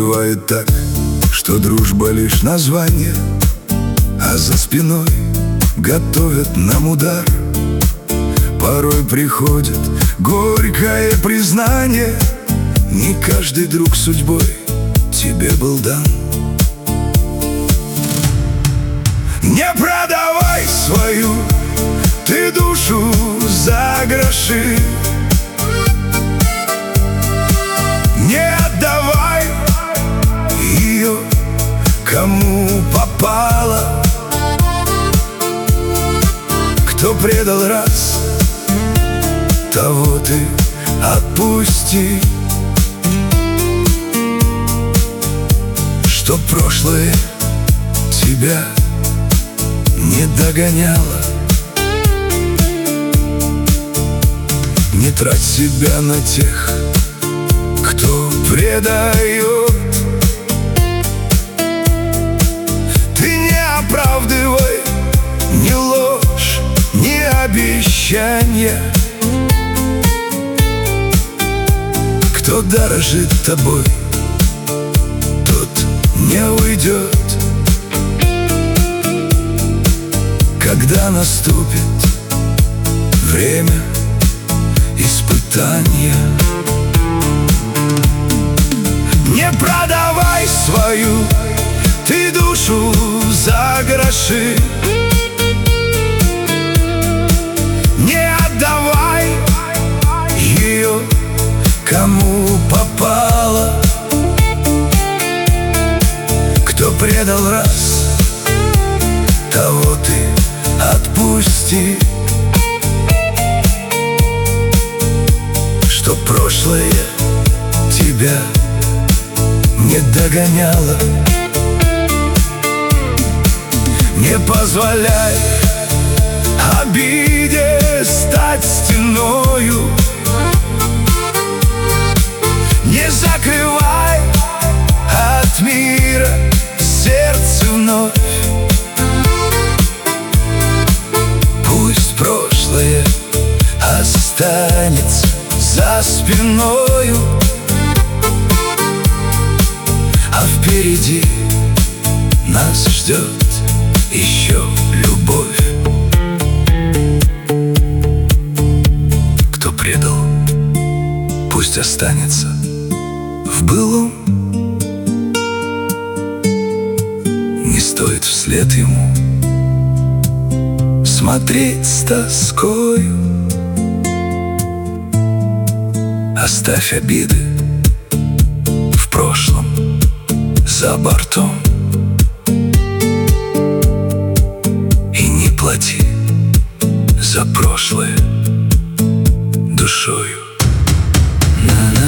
Бывает так, что дружба лишь название, а за спиной готовят нам удар. Порой приходит горькое признание: не каждый друг судьбой тебе был дан. Не продавай свою ты душу за гроши, не отдавай ее кому попало. Кто предал раз, того ты отпусти, чтоб прошлое тебя не догоняло. Не трать себя на тех, кто предает. Ты не оправдывай ни ложь, ни обещания. Кто дорожит тобой, тот не уйдет. Когда наступит время испытания, не продавай свою ты душу за гроши, не отдавай ее кому попало. Кто предал раз, того ты отпусти, что прошлое тебя не догоняло. Не позволяй обиде стать стеною, не закрывай от мира сердце вновь. Пусть прошлое останется за спиною, а впереди нас ждет еще любовь. Кто предал, пусть останется в былом. Не стоит вслед ему смотреть с тоскою. Оставь обиды в прошлом за бортом и не плати за прошлое душою.